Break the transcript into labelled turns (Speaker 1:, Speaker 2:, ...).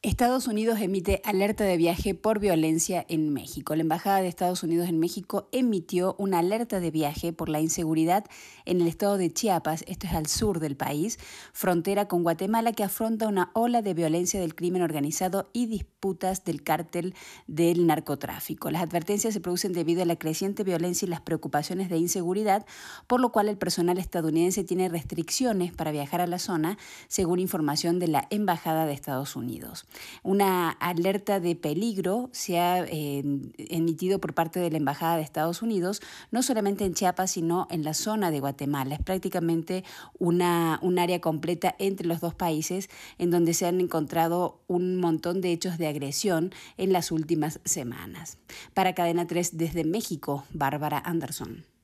Speaker 1: Estados Unidos emite alerta de viaje por violencia en México. La Embajada de Estados Unidos en México emitió una alerta de viaje por la inseguridad en el estado de Chiapas, esto es al sur del país, frontera con Guatemala, que afronta una ola de violencia del crimen organizado y disputas del cártel del narcotráfico. Las advertencias se producen debido a la creciente violencia y las preocupaciones de inseguridad, por lo cual el personal estadounidense tiene restricciones para viajar a la zona, según información de la Embajada de Estados Unidos. Una alerta de peligro se ha emitido por parte de la Embajada de Estados Unidos, no solamente en Chiapas, sino en la zona de Guatemala. Es prácticamente un área completa entre los dos países en donde se han encontrado un montón de hechos de agresión en las últimas semanas. Para Cadena 3 desde México, Bárbara Anderson.